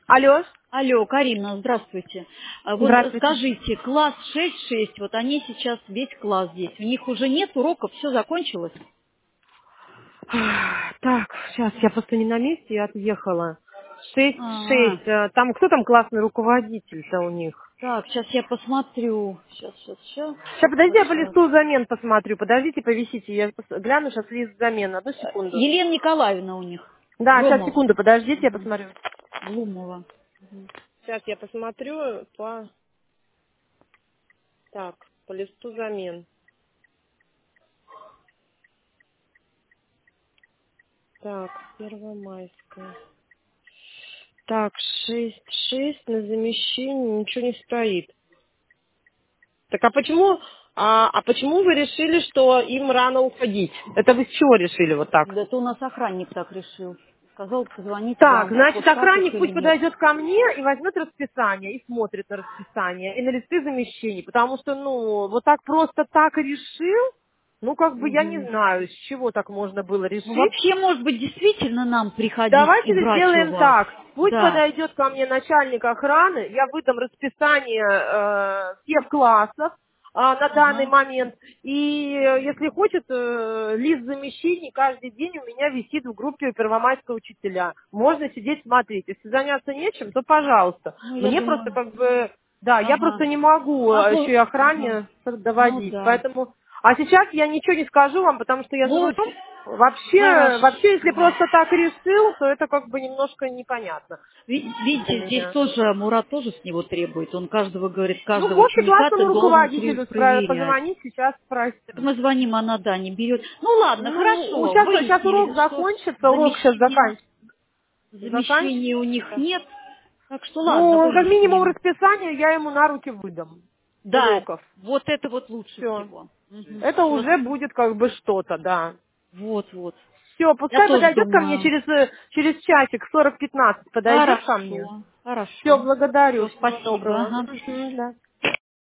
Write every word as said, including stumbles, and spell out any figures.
Алло, Алло, Карина, здравствуйте. А Вот здравствуйте. скажите, класс шесть-шесть, вот они сейчас, весь класс здесь, у них уже нет уроков, все закончилось? Так, сейчас, я просто не на месте, я отъехала. Шесть, А, шесть. э, Там кто там классный руководитель-то у них? так, сейчас я посмотрю. Сейчас, сейчас, сейчас. Сейчас, подожди, Вот я по сейчас. листу замен посмотрю. Подождите, повисите, я пос- гляну сейчас лист замен. Одну секунду. Елена Николаевна у них. Да, сейчас, Громова. секунду, подождите, я Мгм. посмотрю. Глумова. Сейчас я посмотрю по... Так, по листу замен. Так, Первомайская. Так, шесть, шесть на замещение, ничего не стоит. Так а почему, а, а почему вы решили, что им рано уходить? Это вы с чего решили вот так? Да это у нас охранник так решил. Сказал позвонить Так, вам, значит, вот так уж охранник или пусть нет. подойдет ко мне и возьмет расписание, и смотрит на расписание, и на листы замещений, потому что, ну, вот так просто так и решил, ну, как бы я не Мгм. знаю, с чего так можно было Ну, решить. вообще, может быть, действительно нам приходить и Давайте брать у сделаем вас. так. Пусть Да. подойдет ко мне начальник охраны, я выдам расписание э, всех классов а, на данный Ага. момент. И э, если хочет, э, лист замещений каждый день у меня висит в группе Первомайского учителя. Можно сидеть смотреть. Если заняться нечем, то пожалуйста. Ну, я Мне просто думаю, как бы, да, я ага. просто не могу А, э, еще ну, и ага. охране Ну доводить. да. Поэтому, а сейчас я ничего не скажу вам, потому что я за Ну, рулем. Вообще, хорошо. вообще, если просто так решил, то это как бы немножко непонятно Ви- для Видите, здесь меня. тоже Мурат тоже с него требует. Он каждого, говорит, Ну каждого вот и ученика ты классному должен при- руководителю спро- проверять. позвонить, сейчас Так спросить. мы звоним, она, да, не берет. Ну ладно, Ну, хорошо, сейчас, сейчас выяснили, урок что закончится, урок сейчас замещения, заканчивается. замещения у них Заканчивается. нет. Так что ладно, Ну, как минимум выясним. расписание я ему на руки выдам. Да, Уроков. вот это вот лучше Все. всего. Это Все, уже будет как бы что-то, да. вот, вот. Все, Я пускай тоже подойдет ко мне думаю. через, э, через часик, сорок пятнадцать подойдет ко мне. Хорошо, Все, хорошо. благодарю, Все, всего спасибо. доброго. Ага. Мгм, да.